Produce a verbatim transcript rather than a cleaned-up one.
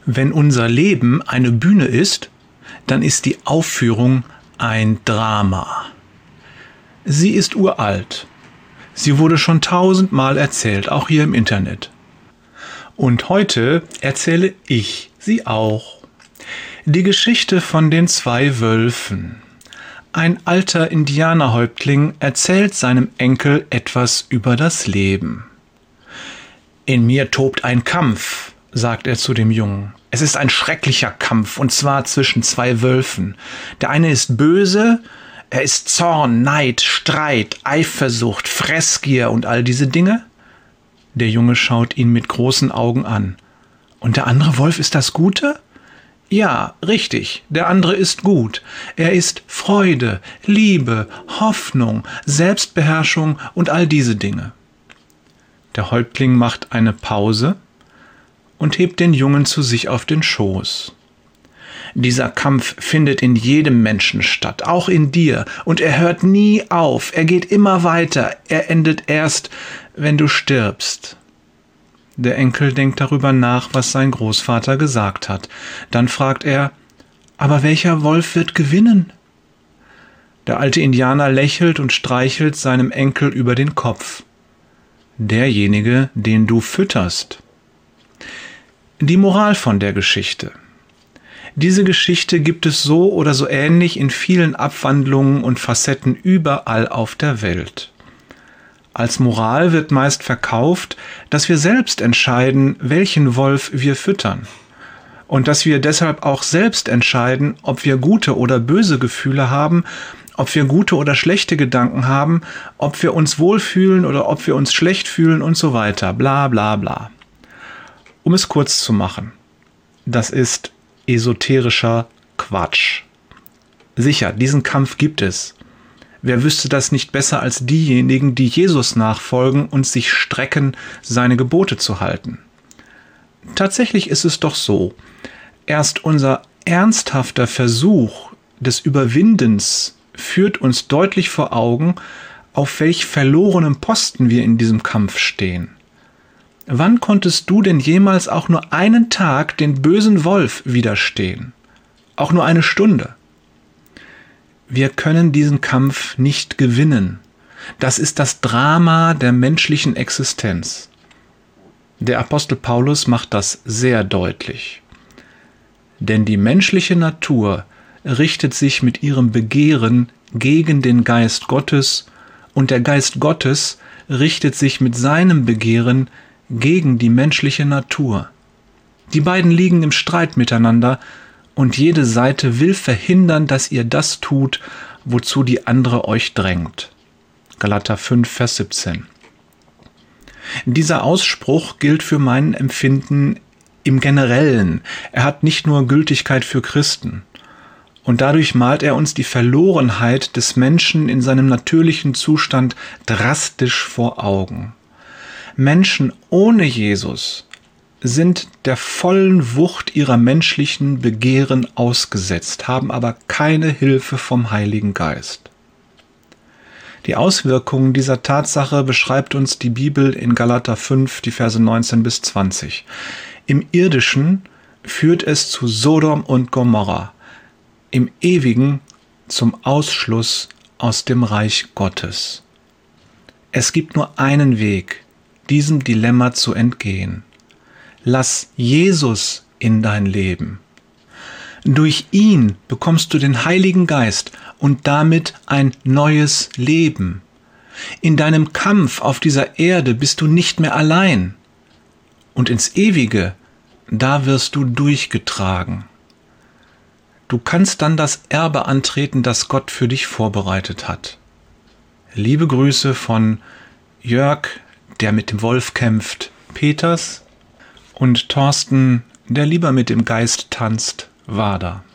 Wenn unser Leben eine Bühne ist, dann ist die Aufführung ein Drama. Sie ist uralt. Sie wurde schon tausendmal erzählt, auch hier im Internet. Und heute erzähle ich sie auch. Die Geschichte von den zwei Wölfen. Ein alter Indianerhäuptling erzählt seinem Enkel etwas über das Leben. In mir tobt ein Kampf, sagt er zu dem Jungen. Es ist ein schrecklicher Kampf, und zwar zwischen zwei Wölfen. Der eine ist böse, er ist Zorn, Neid, Streit, Eifersucht, Fressgier und all diese Dinge. Der Junge schaut ihn mit großen Augen an. Und der andere Wolf ist das Gute? Ja, richtig, der andere ist gut. Er ist Freude, Liebe, Hoffnung, Selbstbeherrschung und all diese Dinge. Der Häuptling macht eine Pause und hebt den Jungen zu sich auf den Schoß. Dieser Kampf findet in jedem Menschen statt, auch in dir, und er hört nie auf, er geht immer weiter, er endet erst, wenn du stirbst. Der Enkel denkt darüber nach, was sein Großvater gesagt hat. Dann fragt er, aber welcher Wolf wird gewinnen? Der alte Indianer lächelt und streichelt seinem Enkel über den Kopf. Derjenige, den du fütterst. Die Moral von der Geschichte. Diese Geschichte gibt es so oder so ähnlich in vielen Abwandlungen und Facetten überall auf der Welt. Als Moral wird meist verkauft, dass wir selbst entscheiden, welchen Wolf wir füttern. Und dass wir deshalb auch selbst entscheiden, ob wir gute oder böse Gefühle haben, ob wir gute oder schlechte Gedanken haben, ob wir uns wohlfühlen oder ob wir uns schlecht fühlen und so weiter. Bla bla bla. Um es kurz zu machen, das ist esoterischer Quatsch. Sicher, diesen Kampf gibt es. Wer wüsste das nicht besser als diejenigen, die Jesus nachfolgen und sich strecken, seine Gebote zu halten? Tatsächlich ist es doch so, erst unser ernsthafter Versuch des Überwindens führt uns deutlich vor Augen, auf welch verlorenem Posten wir in diesem Kampf stehen. Wann konntest du denn jemals auch nur einen Tag den bösen Wolf widerstehen? Auch nur eine Stunde? Wir können diesen Kampf nicht gewinnen. Das ist das Drama der menschlichen Existenz. Der Apostel Paulus macht das sehr deutlich. Denn die menschliche Natur richtet sich mit ihrem Begehren gegen den Geist Gottes, und der Geist Gottes richtet sich mit seinem Begehren gegen die menschliche Natur. Die beiden liegen im Streit miteinander, und jede Seite will verhindern, dass ihr das tut, wozu die andere euch drängt. Galater fünf, Vers siebzehn. Dieser Ausspruch gilt für mein Empfinden im Generellen. Er hat nicht nur Gültigkeit für Christen. Und dadurch malt er uns die Verlorenheit des Menschen in seinem natürlichen Zustand drastisch vor Augen. Menschen ohne Jesus sind der vollen Wucht ihrer menschlichen Begehren ausgesetzt, haben aber keine Hilfe vom Heiligen Geist. Die Auswirkungen dieser Tatsache beschreibt uns die Bibel in Galater fünf, die Verse neunzehn bis zwanzig. Im Irdischen führt es zu Sodom und Gomorra, im Ewigen zum Ausschluss aus dem Reich Gottes. Es gibt nur einen Weg, diesem Dilemma zu entgehen. Lass Jesus in dein Leben. Durch ihn bekommst du den Heiligen Geist und damit ein neues Leben. In deinem Kampf auf dieser Erde bist du nicht mehr allein. Und ins Ewige, da wirst du durchgetragen. Du kannst dann das Erbe antreten, das Gott für dich vorbereitet hat. Liebe Grüße von Jörg, der mit dem Wolf kämpft, Peters, und Thorsten, der lieber mit dem Geist tanzt, Wader.